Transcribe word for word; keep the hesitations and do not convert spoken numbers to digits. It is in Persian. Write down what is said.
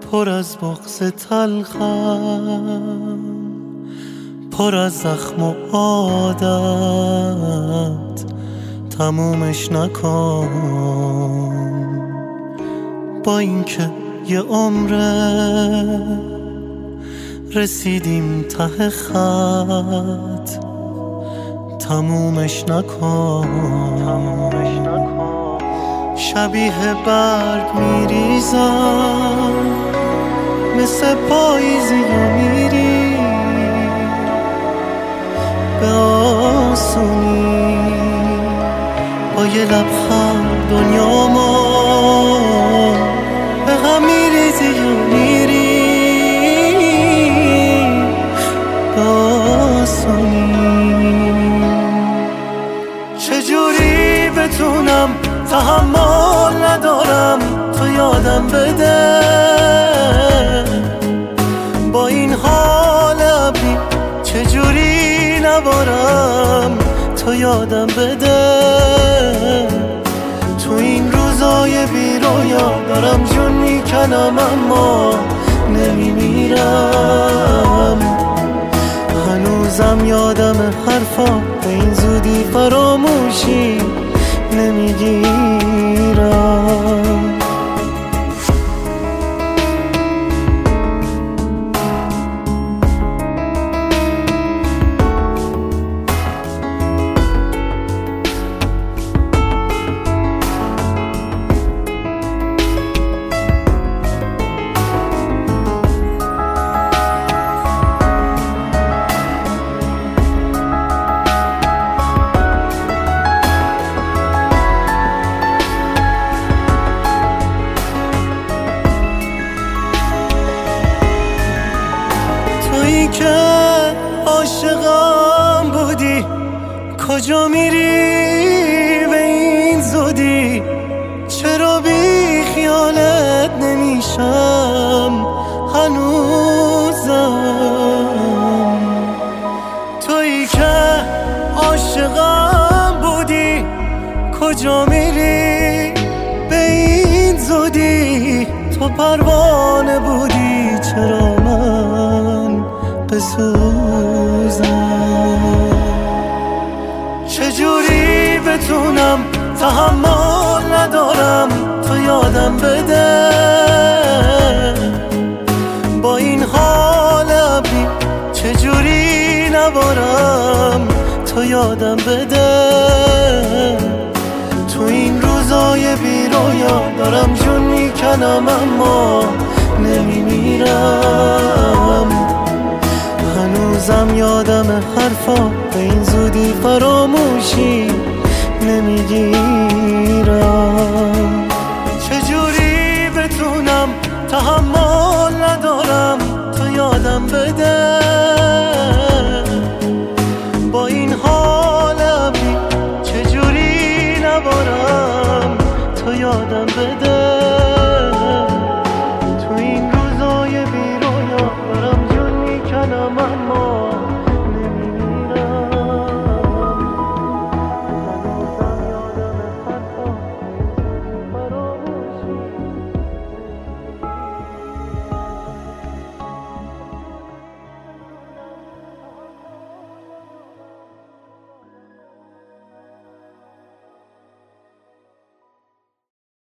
پر از بغض تلخم، پر از زخم و عادت، تمومش نکن. با اینکه یه عمره رسیدیم ته خط، تمومش نکن. شبیه برگ میریزم مثل پاییزی و میری به آسونی، با یه لبخند دنیامو به هم میریزی و میری به آسونی. چجوری بتونم تحمل ندارم تو یادم بده، با این حال ابری چجوری نبارم تو یادم بده. تو این روزای بی رویا دارم جون میکنم اما نمیمیرم. هنوزم یادم حرفا به این زودی فراموشی نمیگیرم. که عاشقم بودی کجا میری به این زودی؟ چرا بی خیالت نمیشم هنوزم؟ تویی که عاشقم بودی کجا میری به این زودی؟ تو پروانه بودی چرا من بسوزم؟ چجوری بتونم تحمل ندارم تو یادم بده، با این حال ابری چجوری نبارم تو یادم بده. تو این روزای بی رویا دارم جون میکنم اما نمیمیرم. هنوزم یادم حرفا به این زودی فراموشی نمیگیرم. چجوری بتونم تحمل ندارم تو یادم بده، با این حال ابری چجوری نبارم تو یادم